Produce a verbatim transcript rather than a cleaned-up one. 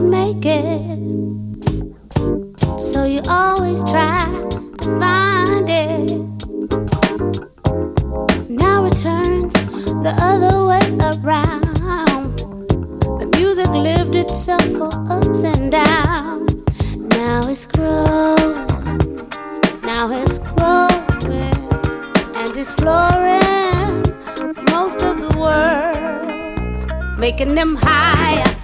can make it. So you always try to find it. Now it turns the other way around. The music lived itself for ups and downs. Now it's growing, now it's growing, and it's flooring most of the world, making them higher